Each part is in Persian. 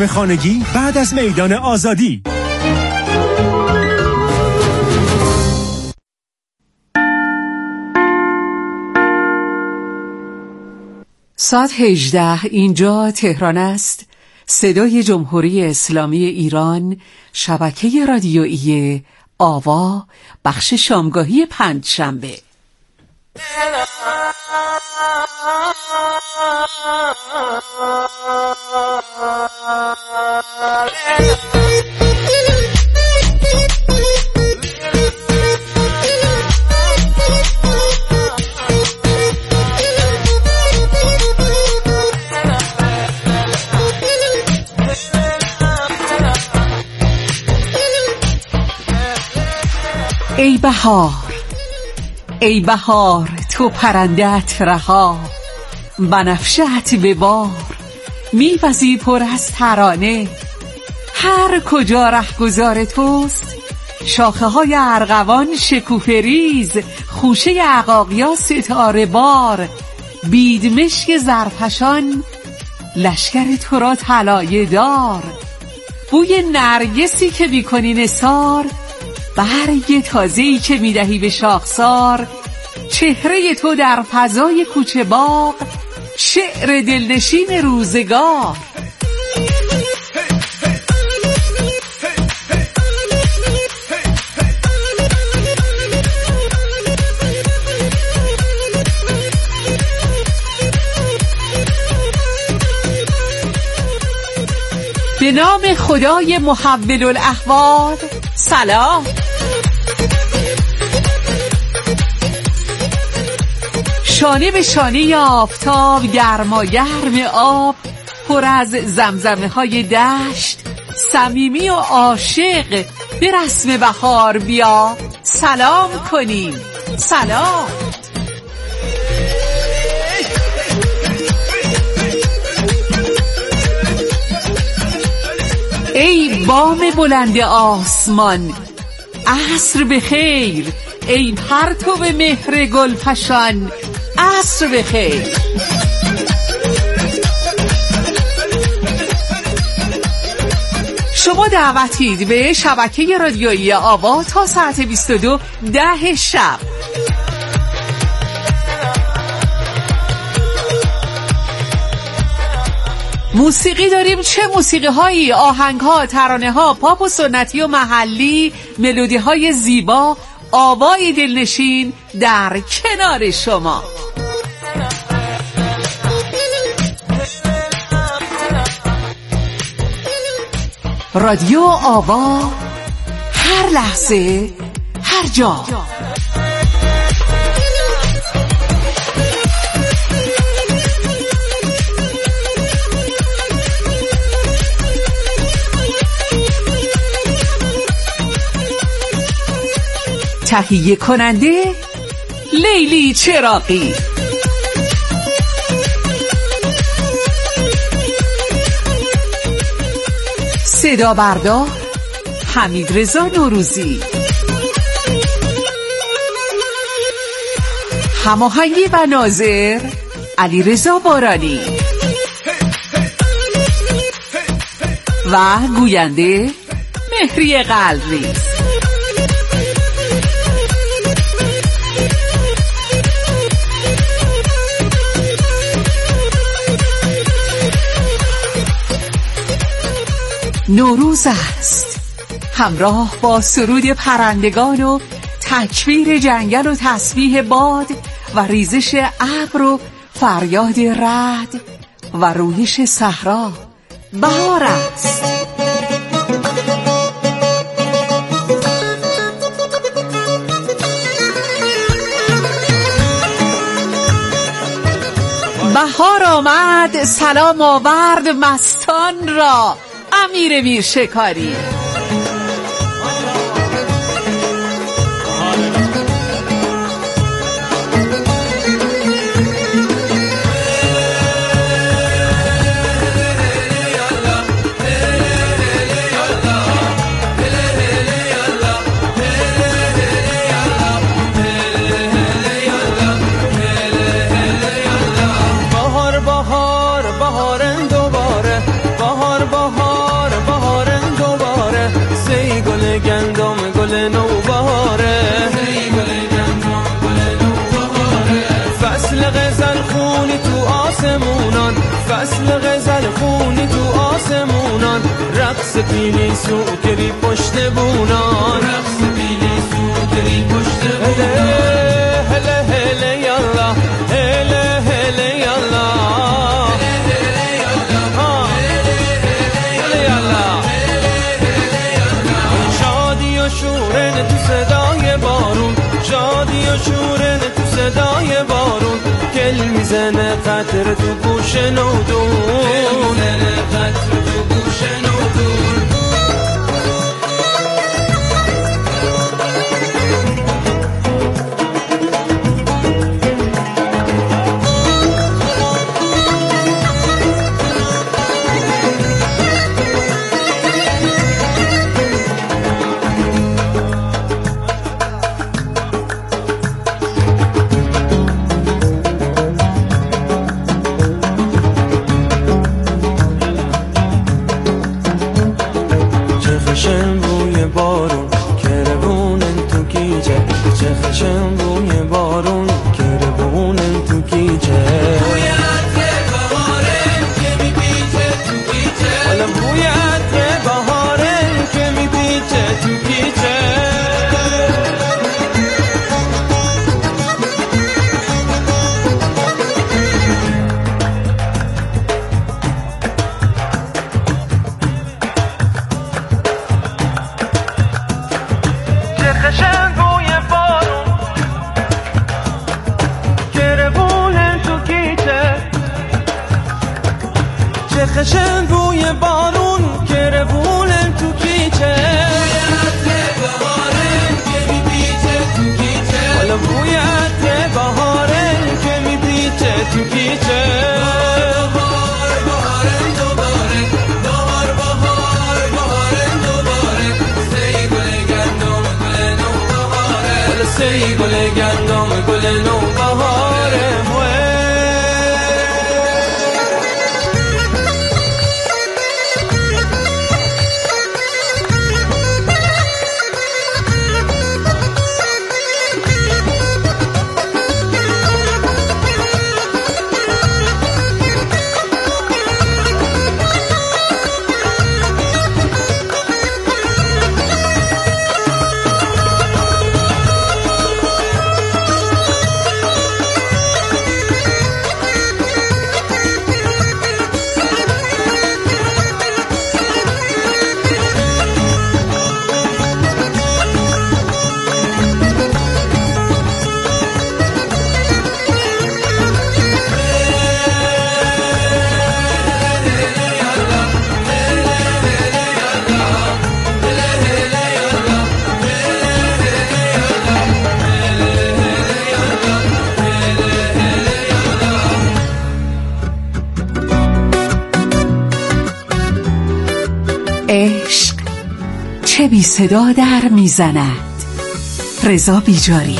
خانگی بعد از میدان آزادی. ساعت 18 اینجا تهران است. صدای جمهوری اسلامی ایران، شبکه رادیویی آوا، بخش شامگاهی پنجشنبه. ای بهار، ای بهار، تو پرنده‌ات رها، بنفشه‌ات به بار، میوزی پر از ترانه. هر کجا رهگذار توست، شاخه های ارغوان شکوفه ریز، خوشه عقاقیا ستاره بار، بیدمشک زرفشان لشکر تو را طلایه دار. بوی نرگسی که بیکنی نثار، برگ تازه‌ای که میدهی به شاخسار، چهره تو در فضای کوچه باغ، شعر دلنشین روزگار. به نام خدای محول الاحوال، سلام. شانه به شانه آفتاب، گرماگرم آب، پر از زمزمه های دشت، صمیمی و عاشق، به رسم بهار بیا سلام کنیم. سلام. ای بام بلند آسمان، عصر بخیر. ای پرتو مهر گلفشان، عصر بخیر. شما دعوتید به شبکه رادیویی آوا تا ساعت 22:10 شب. موسیقی داریم. چه موسیقی هایی؟ آهنگ ها، ترانه ها، پاپ و سنتی و محلی، ملودی های زیبا، آوای دلنشین در کنار شما. رادیو آوا، هر لحظه، هر جا. تهیه کننده لیلی چراغی. صدا بردار حمیدرضا نوروزی. هماهنگی و ناظر علیرضا بارانی. و گوینده مهری قلب‌ریز. نوروز است، همراه با سرود پرندگان و تکبیر جنگل و تسبیح باد و ریزش ابر و فریاد رعد و رویش صحرا. بهار است. بهار آمد، سلام آورد مستان را. امیر میرشکاری. بهار بهار بهارن دوباره، بهار بهار نوبهاره، فصل غزل خونی تو آسمونان، فصل غزل خونی تو آسمونان، رقص پیلی سوکری پشت بونان، رقص پیلی سوکری پشت بونان. هله هله یالا، هله هله یالا، هله یالا، شادی و شورن تو صدای بارون، شادی و شورن تو صدای بارون، گل میزنه قطر تو گوش نودون، گل میزنه قطر تو گوش نودون. خشن روی بارون کربونن تو گیجه، چه خشن روی بارون کربونن تو گیجه، بویت بهارن که میپیچه تو گیجه، حالا بویت بهارن که میپیچه تو گیجه. خشن روی بارون کربونن تو گیجه، چه خشن روی بارون کربونن تو گیجه، بویت بهارن که میپیچه تو گیجه، حالا بویت بهارن که میپیچه تو گیجه. بهار بهارن دوباره، بهار بهار بهارن دوباره، سی گل گندم سی گل گندم گل نوبهاره. عشق چه بی صدا در میزند. رضا بیجاری.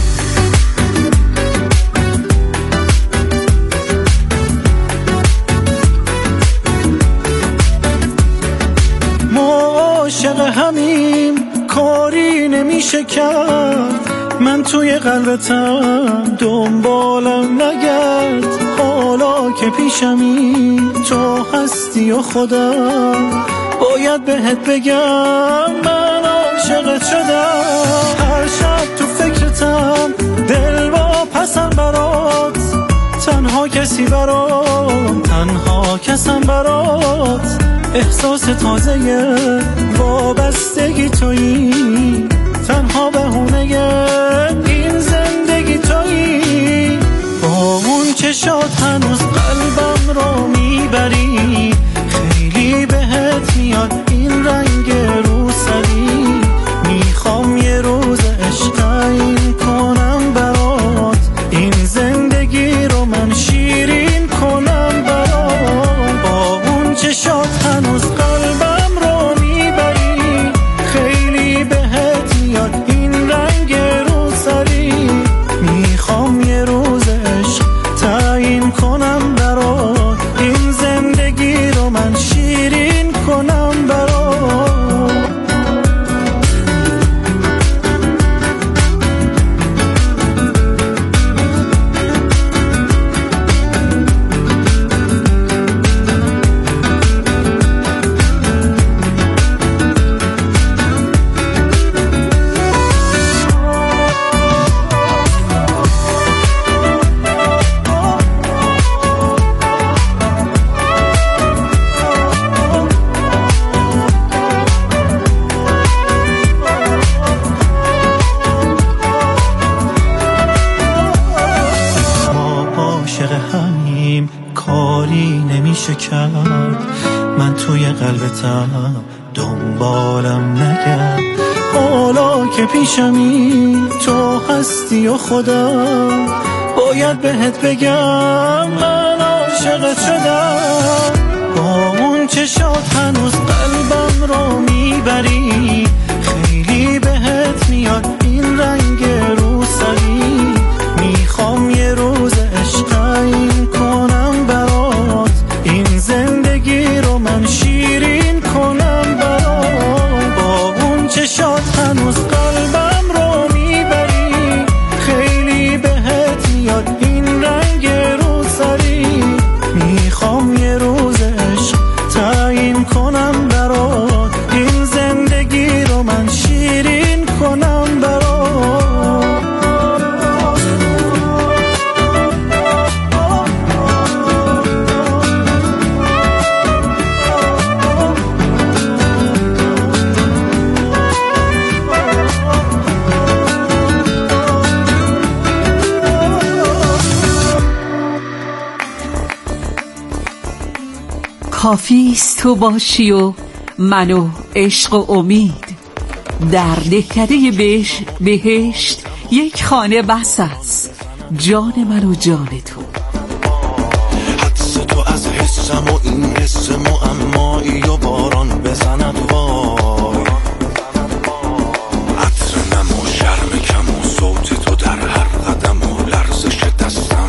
ما عاشق همیم، کاری نمیشه کرد، من توی قلبتم دنبالم نگرد، حالا که پیشمی تو هستی و خودم باید بهت بگم من عاشقت شدم. هر شب تو فکرتم، دل با پسم برات، تنها کسی برام، تنها کسم برات، احساس تازه وابستگی تویی، تنها بهونه این زندگی تویی، با اون چشات هنوز قلبم رو میبری، خیلی بهت میاد این رنگ روسری، میخوام یه روز عشق تعیین کنم برات، این زندگی رو من شیرین کنم برات، با اون چشات هنوز قلبم رو میبری، خیلی بهت میاد این رنگ روسری، میخوام یه روز عشق تعیین کنم برات، این زندگی قلبتم دنبالم نگرد. حالا که پیشمی تو هستی و خودم باید بهت بگم من عاشقت شدم. با اون چشات هنوز قلبم رو میبری، خیلی بهت میاد این رنگ روسری. میخوام یه روز عشق تعیین کنم برات، این زندگی رو من شیرین کنم برات. با اون چشات هنوز قلبم رو میبری، خیلی بهت میاد این رنگ روسری. میخوام یه روز عشق تعیین کنم برات، این زندگی رو من شیرین کنم برات. کافیست تو باشی و من و عشق و امید، در دهکده بهشت یک خانه بس است، جان من و جان تو. حدس تو از حسم و این حس معمایی و باران بزند وای. عطر نم و شرم کم و صوت تو در هر قدم و لرزش دستم.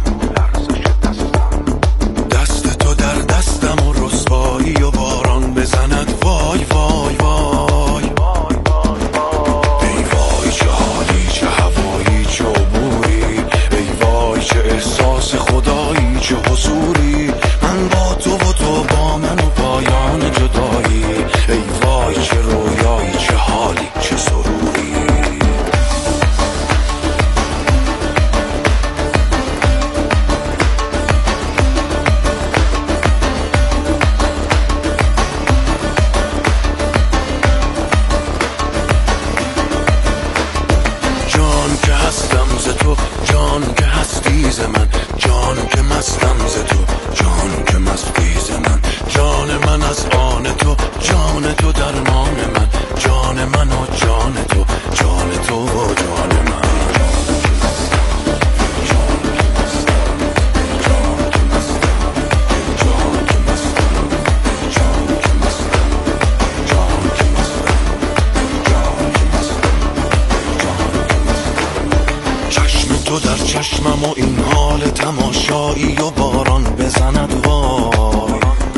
دست تو در دستم و رسوایی و باران بزند وای وای وای. ای وای چه حالی، چه هوایی، چه عبوری. ای وای چه احساس خدایی، چه حضوری. من با تو و تو با من و پایان جدایی. ای وای چه رویایی، چه حالی، چه سروری. جان که هستم ز تو، جان که هستی ز من. جان که مستم ز تو، جان که مستی ز من. جان من از آن تو، جان تو درمان من. جان من و جان تو، جان تو و جان من. چشم تو در چشمم و این حال تماشایی و باران بزند وای.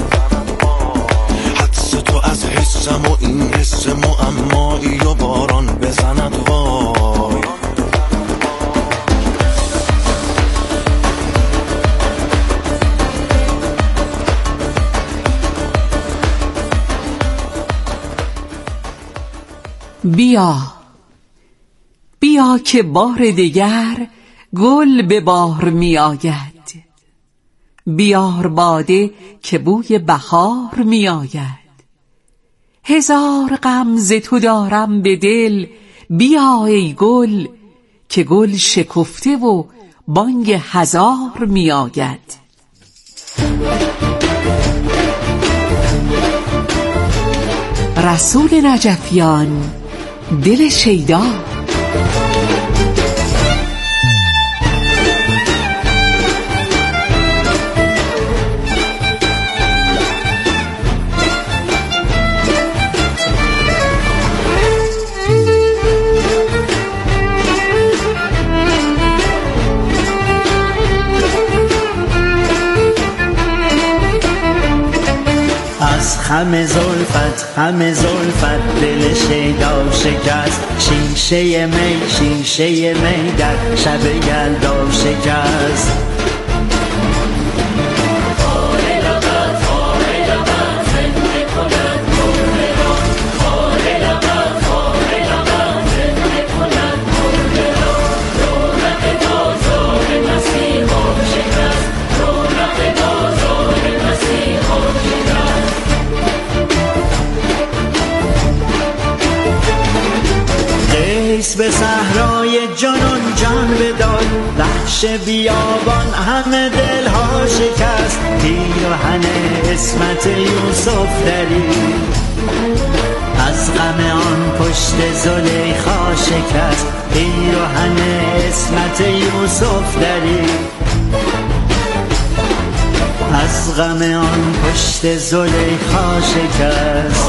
حدس تو از حسم و این حس معمایی و باران بزند وای. بیا بیا که بار دیگر گل به بار می آید. بیار باده که بوی بهار می آید. هزار غم ز تو دارم به دل، بیا ای گل که گل شکفته و بانگ هزار می آید. رسول نجفیان، دل شیدا. از خم زلفت دل شیدا شکست. شیشه می در شب یلدا شکست. به صحرای جنون جان بداد، وحش بیابان همه دلها شکست، پیراهن اسمت یوسف درید، از غم آن پشت زلیخا شکست، پیراهن اسمت یوسف درید، از غم آن پشت زلیخا شکست.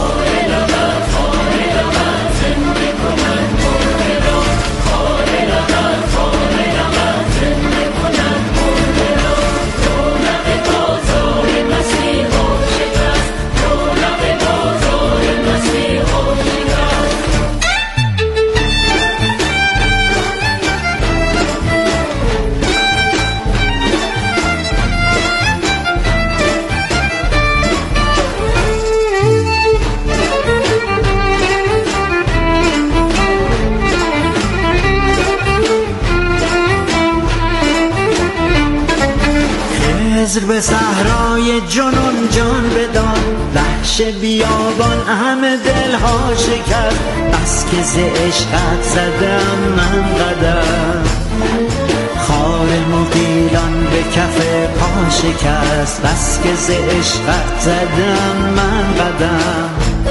به صحرای جنون جان بداد، وحش بیابان همه دلها شکست، بس که ز عشقت زدم من قدم، خار مغیلان به کف پا شکست، بس که ز عشقت زدم من قدم،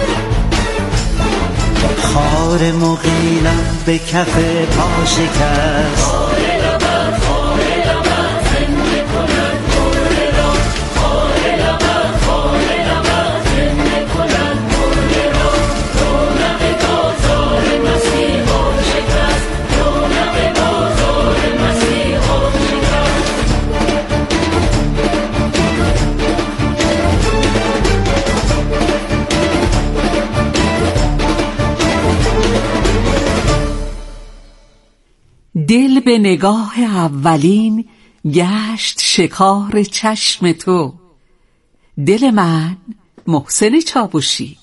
خار مغیلان به کف پا شکست. دل به نگاه اولین گشت شکار چشم تو. دل من، محسن چاوشی.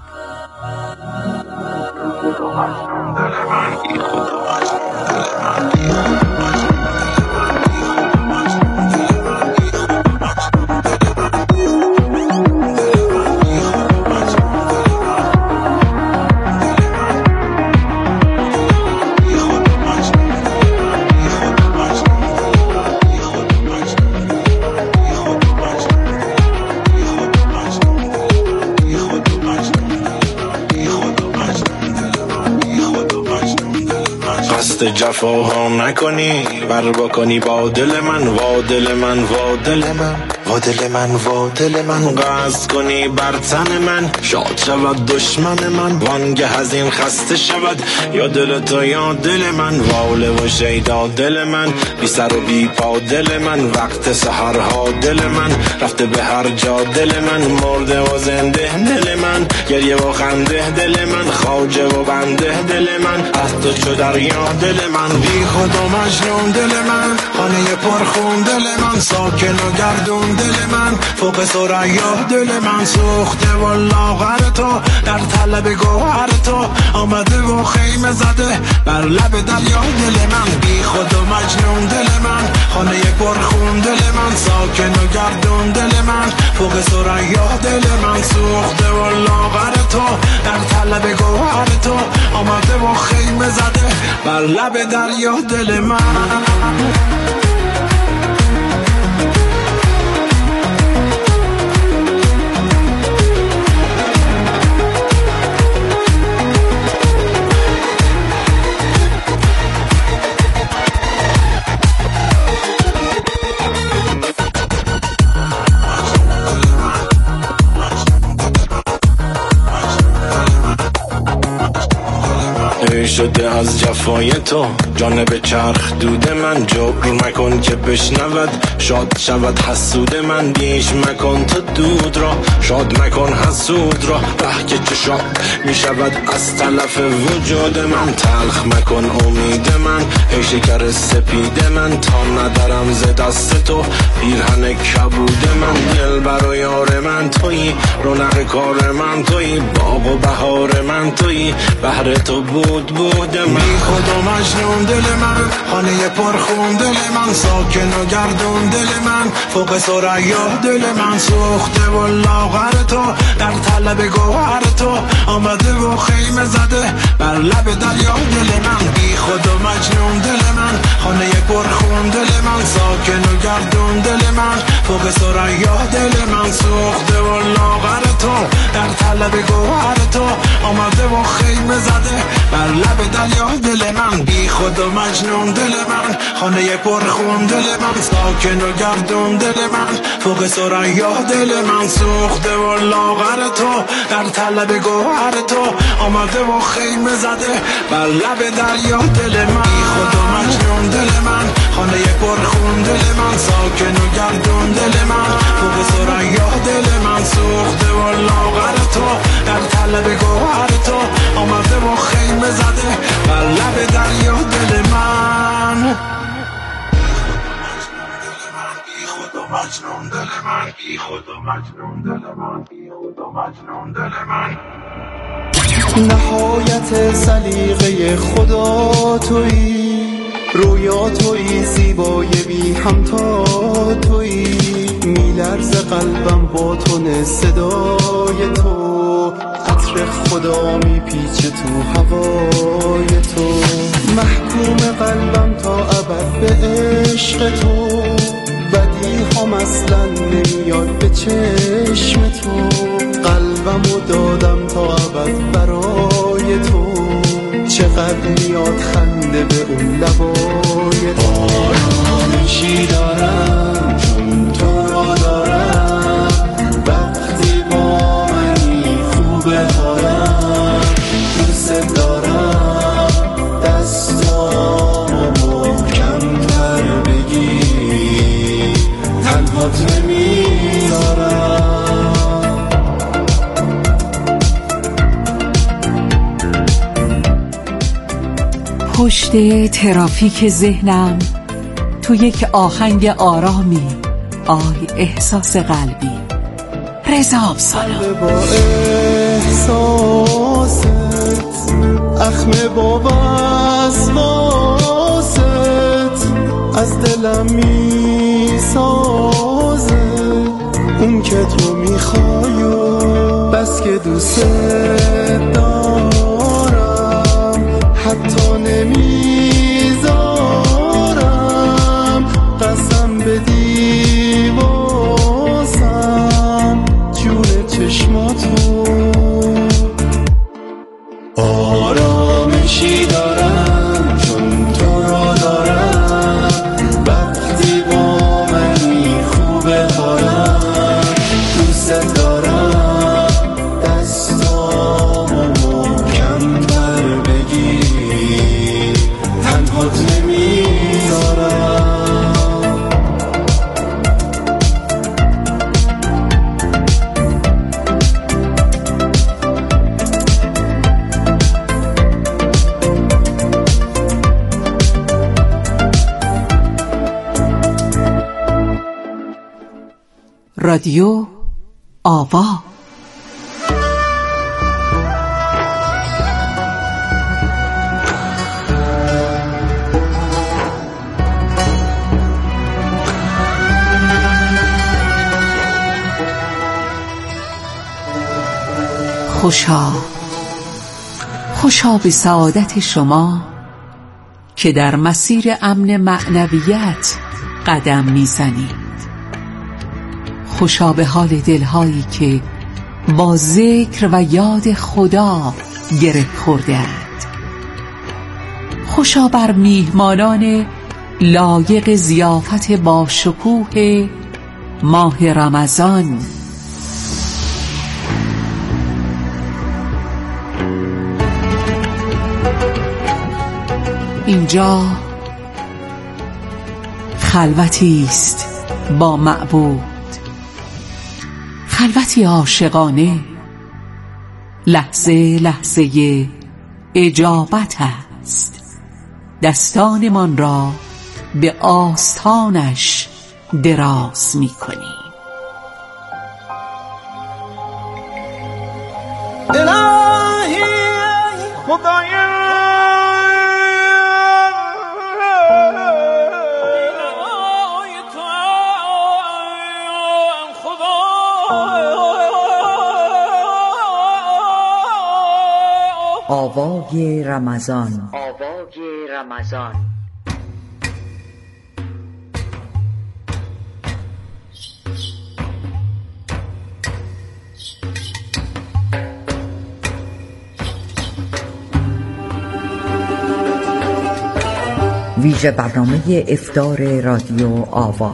جفاها نکنی بر بکنی با دل من، وا دل من، وا دل من، وا دل من، وا دل من، قصد کنی بر تن من، شاد شود دشمن من، وانگه از این خسته شود یا دل تو یا دل من، واله و شیدا دل من، بی سر و بی پا دل من، وقت سحرها دل من، رفته به هر جا دل من، مرده و زنده دل من، گریه و خنده دل من، خواجه و بنده دل من، از تو چو دریا دل من، بی خود و مجنون دل من، خانه پرخون دل من، ساکن و گردون دل من، فوق ثریا دل من، سوخته و لاغر تو در طلب گوهر تو، آمده و خیمه زده بر لب دریا دل من، بی خود و مجنون دل من، خانه پرخون دل من، ساکن و گردون دل من، فوق ثریا دل من، سوخته و لاغر تو در طلب گوهر تو، آمده و خیمه زده بر لب دریا دل من. شده از جفای تو جانب چرخ دود من، جبر مکن که بشنود شاد شود حسود من، بیش مکن تو دود را شاد مکن حسود را، ره که چه شاد می شود از تلف وجود من، تلخ مکن امید من ای شکر سپید من، تا ندارم ز دست تو پیرهن کبود من، دل بر و یار من تویی، رونق کار من تویی، باغ و بهار من تویی، بهر تو بود سوخته من بی خود و مجنون دل من خانه پرخون دل من ساکن و گردون دل من فوق ثریا دل من سوخته و لاغر تو در طلب گوهر تو آمده و خیمه زده بر لب دریا دل من بی خود و مجنون دل من خانه پرخون دل من ساکن و گردون دل من فوق ثریا دل من سوخته و لاغر تو در طلب گوهر تو آمده و خیمه زده بر لب دریا دل من بی خود و مجنون دل من خانه پرخون دل من ساکن و گردون دل من فوق ثریا دل من سوخته و لاغر تو در طلب گوهر تو آمده و خیمه زده بر لب دریا دل من بی خود و مجنون دل من خانه پرخون دل من ساکن و گردون دل من فوق ثریا دل من سوخته و لاغر تو در طلب گوهر تو آمده و خیمه زده بر لب دریا دل من بی خود و مجنون دل من بی خود و مجنون دل من بی خود و مجنون دل من نهایت سلیقه خدا تویی رویا تویی زیبای بی همتا تویی میلرز قلبم با تون صدای تو عطر خدا میپیچه تو هوای تو محکوم قلبم تا ابد به عشق تو بدی هم اصلا نمیاد به چشم تو قلبمو دادم تا ابد برای تو چقدر میاد خنده به اون لبای تو آرامشی دارم چون تو را دارم وقتی با منی خوبه حالم دوست دارم دستامو محکم تر بگی تنهات نمیذارم پشت ترافیک ذهنم تو یک آهنگ آرامی آی احساس قلبی رضا افسانه با احساست اخم با وسواست از دلم میسازه اون که تو میخوای و بس که دوست دارم حتی نمیذارم قسم بدی واسم جون چشماتو آرامشی دارم چون تو را دارم وقتی با منی خوبه حالم دوست دارم دستامو محکم تر بگی تنهات نمیذارم رادیو آوا خوشا به سعادت شما که در مسیر امن معنویت قدم میزنید. خوشا به حال دلهایی که با ذکر و یاد خدا گره خورده‌اند. خوشا بر میهمانان لایق ضیافت با شکوه ماه رمضان. اینجا خلوتی است با معبود، خلوتی عاشقانه، لحظه لحظه اجابت است. دستانمان را به آستانش دراز می کنیم. الهی خدایا آوای رمضان. ویژه برنامه افطار رادیو آوا.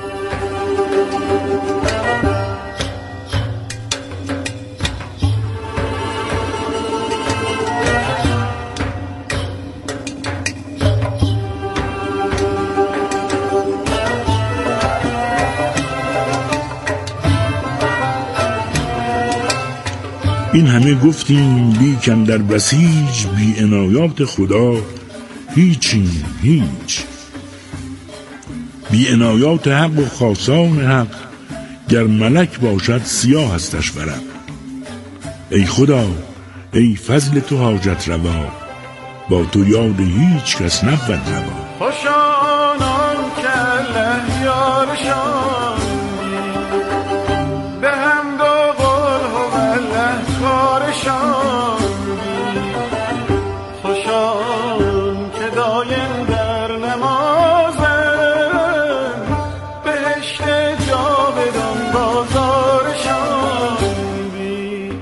این همه گفتیم لیکن در بسیج بی عنایات خدا هیچیم هیچ. بی عنایات حق و خاصان حق گر ملک باشد سیاه هستش ورق. ای خدا ای فضل تو حاجت روا با تو یاد هیچ کس نبود روا. خوشانان که الله یارشان به حمد و قل هو الله کارشان. خوشان که دایم در نمازن بهشت جاودان بازارشان بی.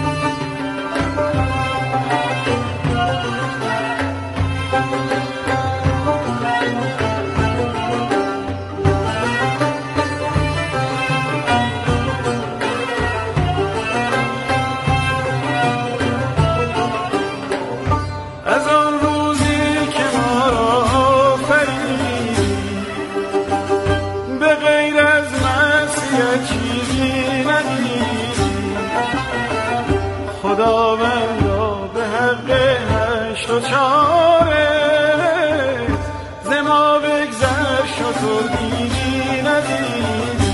از آن روزی که ما را آفرید به غیر از معصیت چیزی ندید. خداوندا به حق هشت و چاره ز ما بگذر شتر دیدی ندیدی.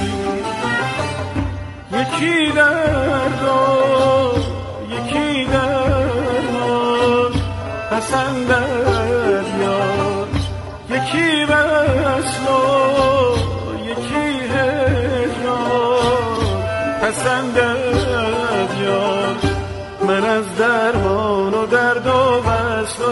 یکی درد و یکی درمان پسندد یار. یکی وصل و یکی هجران پسندد یار. من از درمان و درد و وصل و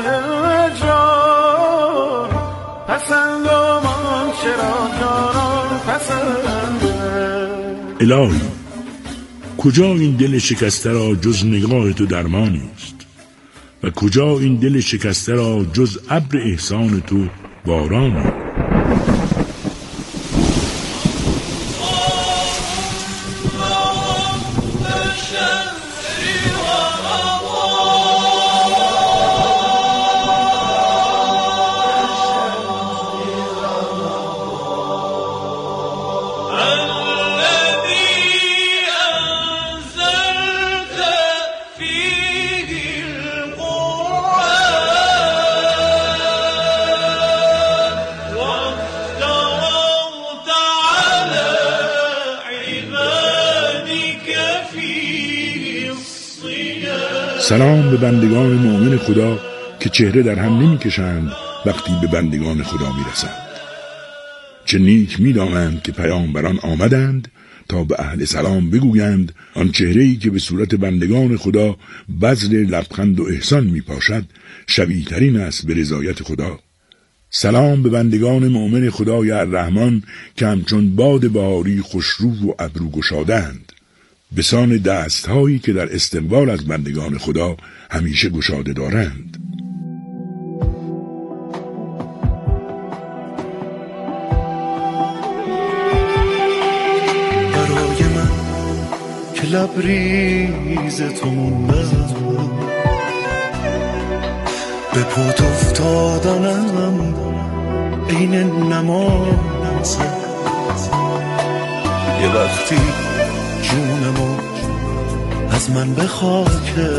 هجران پسندم آنچه را جانان پسندد. الهی کجا این دل شکسته را جز نگاه تو درمانی است و کجا این دل شکسته را جز ابر احسان تو بارانی. سلام به بندگان مؤمن خدا که چهره در هم نمی کشند وقتی به بندگان خدا می رسند. چه نیک می دانند که پیامبران آمدند تا به اهل سلام بگویند آن چهره‌ای که به صورت بندگان خدا بذل لبخند و احسان می پاشد شبیه ترین است به رضایت خدا. سلام به بندگان مؤمن خدای الرحمن که همچون باد بهاری خوشرو و ابرو گشادند، بسان دست‌هایی که در استقبال از بندگان خدا همیشه گشاده دارند. برای من که لبریز تو موندم به پات افتادنم این نماز یه وقتی جونمو از من بخواه که